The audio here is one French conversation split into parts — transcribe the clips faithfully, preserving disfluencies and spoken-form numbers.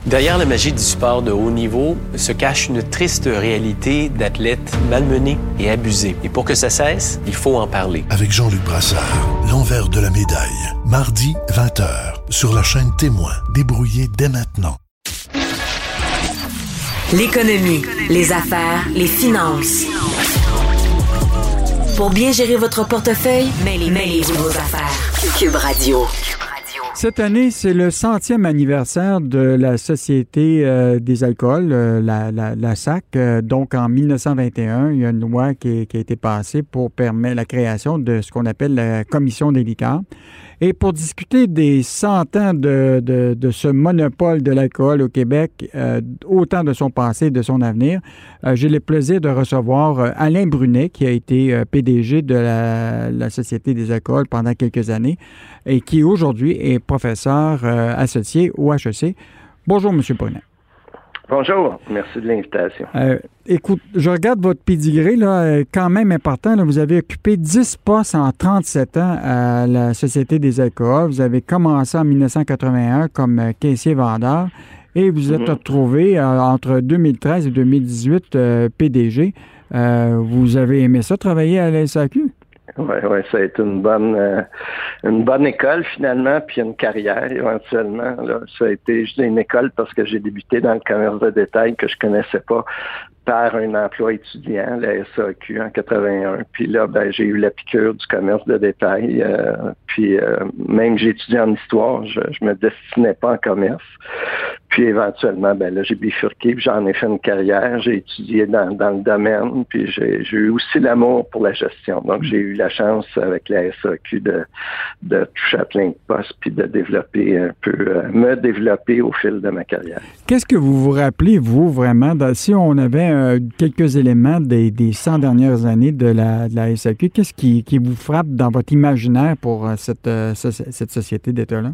Derrière la magie du sport de haut niveau se cache une triste réalité d'athlètes malmenés et abusés. Et pour que ça cesse, il faut en parler. Avec Jean-Luc Brassard, l'envers de la médaille. Mardi, vingt heures, sur la chaîne Témoin. Débrouillez dès maintenant. L'économie, les affaires, les finances. Pour bien gérer votre portefeuille, mêlez, mêlez-vous vos affaires. Cube Radio. Cette année, c'est le centième anniversaire de la Société euh, des alcools, euh, la, la, la S A C. Euh, donc, en dix-neuf cent vingt et un, il y a une loi qui, qui a été passée pour permettre la création de ce qu'on appelle la Commission des liqueurs. Et pour discuter des cent ans de, de, de ce monopole de l'alcool au Québec, euh, autant de son passé et de son avenir, euh, j'ai le plaisir de recevoir euh, Alain Brunet, qui a été euh, P D G de la, la Société des alcools pendant quelques années et qui aujourd'hui est professeur euh, associé au H E C. Bonjour, M. Brunet. Bonjour, merci de l'invitation. Euh, écoute, je regarde votre pédigré, là, quand même important. Là, vous avez occupé dix postes en trente-sept ans à la Société des alcools. Vous avez commencé en dix-neuf cent quatre-vingt-un comme caissier-vendeur et vous êtes mm-hmm. retrouvé euh, entre deux mille treize et deux mille dix-huit euh, P D G. Euh, vous avez aimé ça, travailler à la S A Q? Oui, ouais, ça a été une bonne euh, une bonne école finalement, puis une carrière éventuellement. Là. Ça a été, je dis une école parce que j'ai débuté dans le commerce de détail que je connaissais pas par un emploi étudiant, la S A Q en quatre-vingt-un. Puis là, ben j'ai eu la piqûre du commerce de détail. Euh, puis euh, même j'ai étudié en histoire, je, je me destinais pas en commerce. Puis éventuellement, ben là, j'ai bifurqué, puis j'en ai fait une carrière. J'ai étudié dans, dans le domaine, puis j'ai, j'ai eu aussi l'amour pour la gestion. Donc, j'ai eu la chance avec la S A Q de, de toucher à plein de postes, puis de développer un peu, euh, me développer au fil de ma carrière. Qu'est-ce que vous vous rappelez, vous, vraiment, de, si on avait euh, quelques éléments des, des cent dernières années de la, de la S A Q, qu'est-ce qui, qui vous frappe dans votre imaginaire pour euh, cette, euh, cette société d'État-là?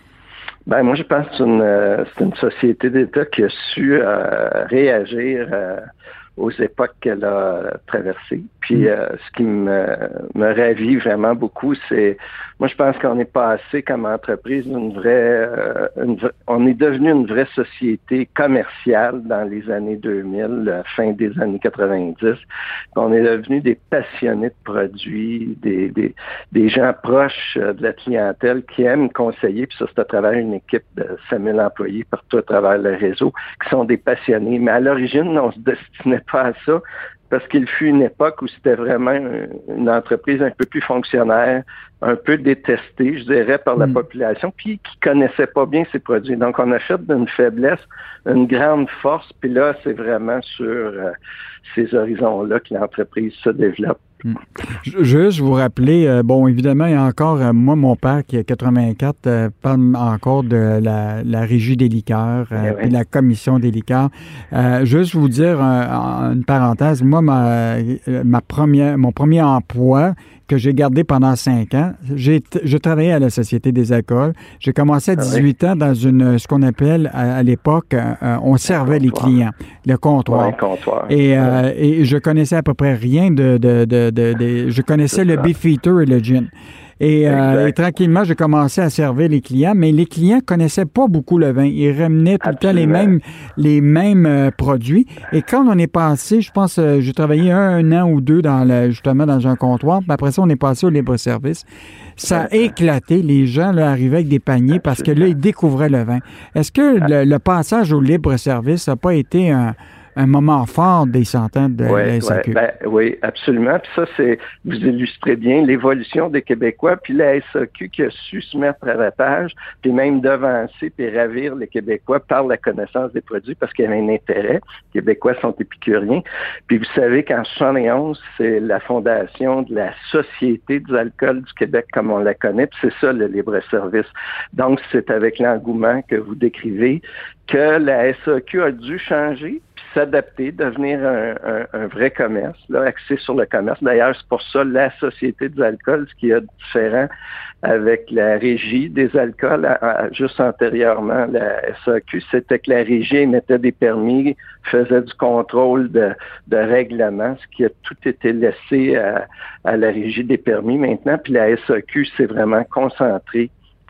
Ben moi je pense que c'est une, euh, c'est une société d'État qui a su euh, réagir euh, aux époques qu'elle a traversées. Puis euh, ce qui me, me ravit vraiment beaucoup, c'est moi je pense qu'on est passé comme entreprise une vraie, euh, une, on est devenu une vraie société commerciale dans les années deux mille, la fin des années quatre-vingt-dix. On est devenu des passionnés de produits, des, des, des gens proches de la clientèle qui aiment conseiller, puis ça c'est à travers une équipe de cinq mille employés partout à travers le réseau, qui sont des passionnés. Mais à l'origine, on se destinait pas à ça, parce qu'il fut une époque où c'était vraiment une entreprise un peu plus fonctionnaire, un peu détestée, je dirais, par la mmh. population, puis qui connaissait pas bien ses produits. Donc, on a fait d'une faiblesse une grande force, puis là, c'est vraiment sur euh, ces horizons-là que l'entreprise se développe. Mmh. Juste vous rappeler, euh, bon, évidemment, il y a encore, euh, moi, mon père qui a quatre-vingt-quatre, euh, parle encore de la, la Régie des liqueurs, euh, puis oui. la Commission des liqueurs. Euh, juste vous dire, euh, une parenthèse, moi, ma, ma première, mon premier emploi que j'ai gardé pendant cinq ans, j'ai, je travaillais à la Société des alcools. J'ai commencé à dix-huit ans dans une, ce qu'on appelle à, à l'époque, euh, on servait les clients, le comptoir. Ouais, comptoir. Et, euh, ouais. et je connaissais à peu près rien de... de, de, de, de je connaissais le Beefeater et le gin. Et, euh, et tranquillement, j'ai commencé à servir les clients, mais les clients connaissaient pas beaucoup le vin. Ils ramenaient tout Absolument. le temps les mêmes, les mêmes euh, produits. Et quand on est passé, je pense, euh, j'ai travaillé un, un an ou deux dans le, justement dans un comptoir, puis après ça, on est passé au libre-service. Ça a éclaté. Les gens là, arrivaient avec des paniers Absolument. parce que là, ils découvraient le vin. Est-ce que le, le passage au libre-service n'a pas été un... un moment fort des cent ans de ouais, la S A Q. Ouais, ben, oui, absolument. Puis ça, c'est, vous illustrez bien l'évolution des Québécois, puis la S A Q qui a su se mettre à la page, puis même devancer puis ravir les Québécois par la connaissance des produits parce qu'il y avait un intérêt. Les Québécois sont épicuriens. Puis vous savez qu'en soixante et onze, c'est la fondation de la Société des alcools du Québec comme on la connaît, puis c'est ça le libre-service. Donc, c'est avec l'engouement que vous décrivez que la S A Q a dû changer, s'adapter, devenir un, un, un vrai commerce, là, axé sur le commerce. D'ailleurs, c'est pour ça la Société des alcools, ce qui est différent avec la Régie des alcools, à, à, juste antérieurement, la S A Q, c'était que la Régie émettait des permis, faisait du contrôle de, de règlement, ce qui a tout été laissé à, à la Régie des permis maintenant, puis la S A Q s'est vraiment concentrée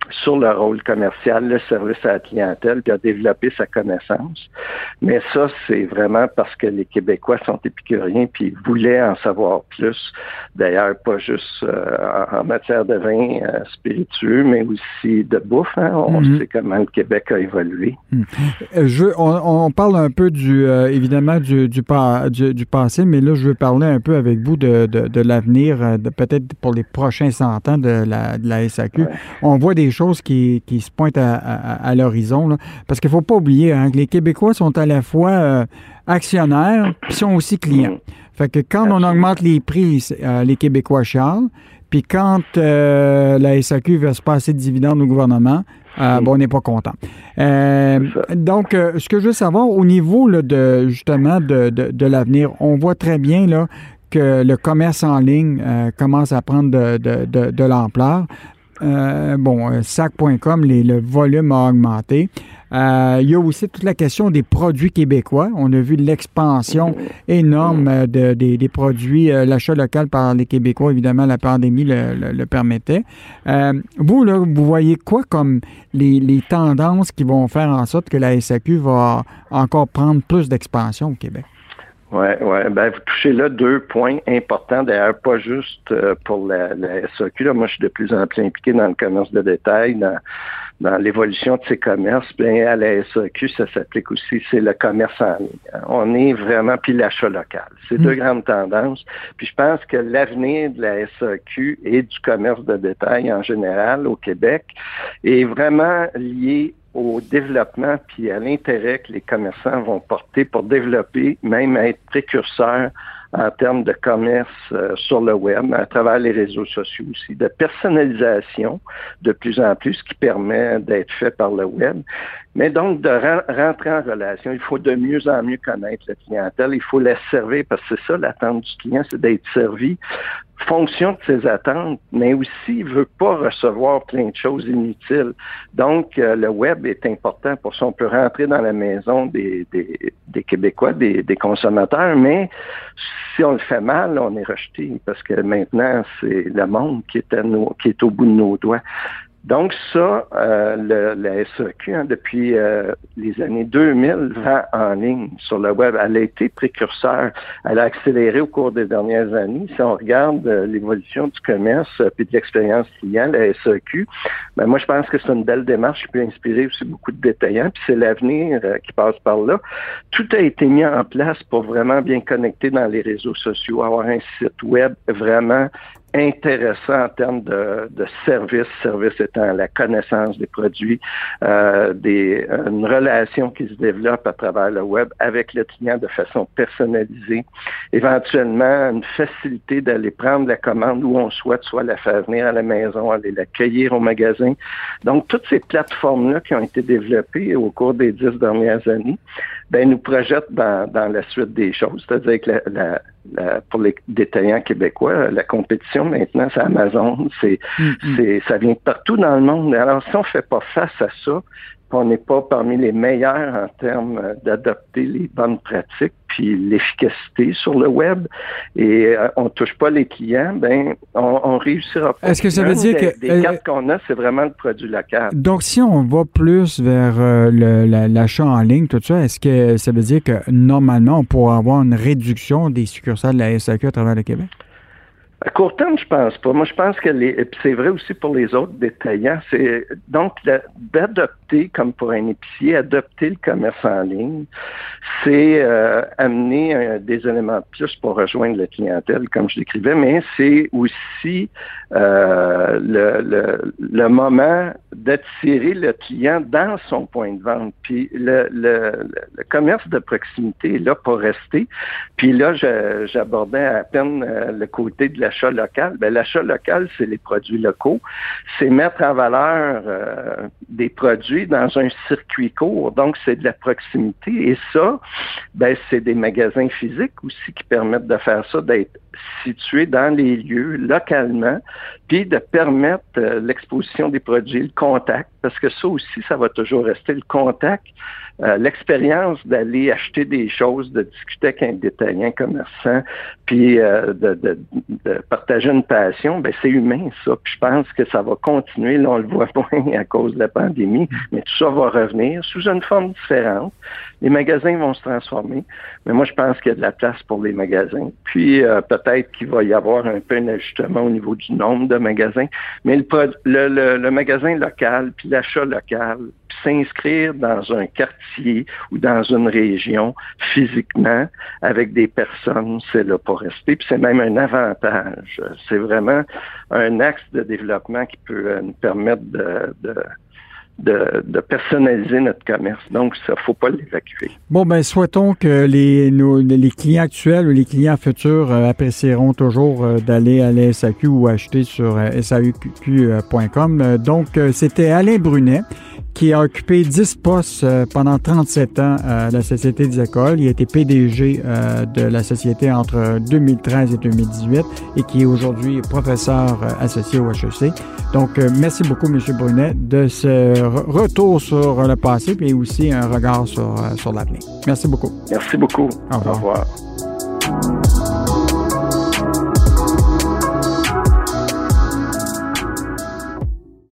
sur le rôle commercial, le service à la clientèle, puis a développé sa connaissance. Mais ça, c'est vraiment parce que les Québécois sont épicuriens puis ils voulaient en savoir plus. D'ailleurs, pas juste euh, en, en matière de vin euh, spiritueux, mais aussi de bouffe. Hein? On mm-hmm. sait comment le Québec a évolué. Mm. Je, on, on parle un peu du euh, évidemment du, du, du, du passé, mais là, je veux parler un peu avec vous de, de, de l'avenir, de, peut-être pour les prochains cent ans de la, de la S A Q. Ouais. On voit des choses qui, qui se pointent à, à, à l'horizon, là, parce qu'il ne faut pas oublier hein, que les Québécois sont à la fois euh, actionnaires puis sont aussi clients. Fait que quand on augmente les prix, euh, les Québécois chialent, puis quand euh, la S A Q veut se passer de dividendes au gouvernement, euh, bon, on n'est pas content. Euh, donc, euh, ce que je veux savoir, au niveau là, de justement de, de, de l'avenir, on voit très bien là, que le commerce en ligne euh, commence à prendre de, de, de, de l'ampleur. Euh, bon, sac point com, les, le volume a augmenté. Euh, il y a aussi toute la question des produits québécois. On a vu l'expansion énorme de, de, des produits, euh, l'achat local par les Québécois. Évidemment, la pandémie le, le, le permettait. Euh, vous, là, vous voyez quoi comme les, les tendances qui vont faire en sorte que la S A Q va encore prendre plus d'expansion au Québec? Oui, ouais. Ben, vous touchez là deux points importants, d'ailleurs, pas juste euh, pour la, la S A Q. Là. Moi, je suis de plus en plus impliqué dans le commerce de détail, dans, dans l'évolution de ces commerces. Bien, à la S A Q, ça s'applique aussi, c'est le commerce en ligne. On est vraiment, puis l'achat local. C'est mmh. deux grandes tendances. Puis je pense que l'avenir de la S A Q et du commerce de détail en général au Québec est vraiment lié au développement puis à l'intérêt que les commerçants vont porter pour développer, même être précurseurs en termes de commerce euh, sur le web, à travers les réseaux sociaux aussi, de personnalisation de plus en plus, ce qui permet d'être fait par le web. Mais donc, de re- rentrer en relation, il faut de mieux en mieux connaître la clientèle, il faut la servir, parce que c'est ça l'attente du client, c'est d'être servi fonction de ses attentes, mais aussi il veut pas recevoir plein de choses inutiles. Donc, euh, le web est important pour ça. On peut rentrer dans la maison des, des, des Québécois, des, des consommateurs, mais si on le fait mal, on est rejeté parce que maintenant, c'est le monde qui est, à nos, qui est au bout de nos doigts. Donc ça, euh, le, la S A Q, hein, depuis euh, les années deux mille, vend en ligne sur le web. Elle a été précurseur. Elle a accéléré au cours des dernières années. Si on regarde euh, l'évolution du commerce euh, puis de l'expérience client, la S A Q, ben moi je pense que c'est une belle démarche qui peut inspirer aussi beaucoup de détaillants. Puis c'est l'avenir euh, qui passe par là. Tout a été mis en place pour vraiment bien connecter dans les réseaux sociaux, avoir un site web vraiment intéressant en termes de, de service, service étant la connaissance des produits, euh, des, une relation qui se développe à travers le web avec le client de façon personnalisée, éventuellement une facilité d'aller prendre la commande où on souhaite, soit la faire venir à la maison, aller l'accueillir au magasin. Donc, toutes ces plateformes-là qui ont été développées au cours des dix dernières années, ben nous projettent dans, dans la suite des choses, c'est-à-dire que la, la La, pour les détaillants québécois, la compétition maintenant, c'est Amazon, c'est, mm-hmm. c'est, ça vient de partout dans le monde. Alors, si on fait pas face à ça, on n'est pas parmi les meilleurs en termes d'adopter les bonnes pratiques puis l'efficacité sur le web et euh, on touche pas les clients, ben on, on réussira pas. Est-ce que ça veut dire des, que des euh, cartes qu'on a, c'est vraiment le produit local. Donc, si on va plus vers euh, le, la, l'achat en ligne, tout ça, est-ce que ça veut dire que normalement on pourra avoir une réduction des succursales de la S A Q à travers le Québec? À court terme, je pense pas. Moi, je pense que les, et puis c'est vrai aussi pour les autres détaillants, c'est donc la, d'adopter, comme pour un épicier, adopter le commerce en ligne, c'est euh, amener euh, des éléments de plus pour rejoindre la clientèle, comme je l'écrivais, mais c'est aussi euh, le, le, le moment d'attirer le client dans son point de vente. Puis le, le, le commerce de proximité est là pour rester. Puis là, je, j'abordais à peine euh, le côté de la l'achat local. Ben, l'achat local, c'est les produits locaux. C'est mettre en valeur euh, des produits dans un circuit court. Donc, c'est de la proximité. Et ça, ben, c'est des magasins physiques aussi qui permettent de faire ça, d'être situés dans les lieux, localement, puis de permettre euh, l'exposition des produits, le contact, parce que ça aussi, ça va toujours rester le contact. Euh, l'expérience d'aller acheter des choses, de discuter avec un détaillant commerçant, puis euh, de, de, de partager une passion, ben c'est humain ça. Puis je pense que ça va continuer. Là, on le voit moins à cause de la pandémie, mais tout ça va revenir sous une forme différente. Les magasins vont se transformer, mais moi je pense qu'il y a de la place pour les magasins. Puis euh, peut-être qu'il va y avoir un peu un ajustement au niveau du nombre de magasins, mais le, le, le, le magasin local, puis l'achat local, puis s'inscrire dans un quartier ou dans une région physiquement avec des personnes, c'est là pour rester. Puis c'est même un avantage. C'est vraiment un axe de développement qui peut nous permettre de, de De, de personnaliser notre commerce. Donc, ça, faut pas l'évacuer. Bon, ben, souhaitons que les, nos, les clients actuels ou les clients futurs euh, apprécieront toujours euh, d'aller à la S A Q ou acheter sur euh, S A Q point com. Euh, donc, euh, c'était Alain Brunet qui a occupé dix postes euh, pendant trente-sept ans à la Société des écoles. Il a été P D G euh, de la Société entre deux mille treize et deux mille dix-huit et qui est aujourd'hui professeur euh, associé au H E C. Donc, euh, merci beaucoup, M. Brunet, de ce retour sur le passé et aussi un regard sur, sur l'avenir. Merci beaucoup. Merci beaucoup. Au revoir. Au revoir.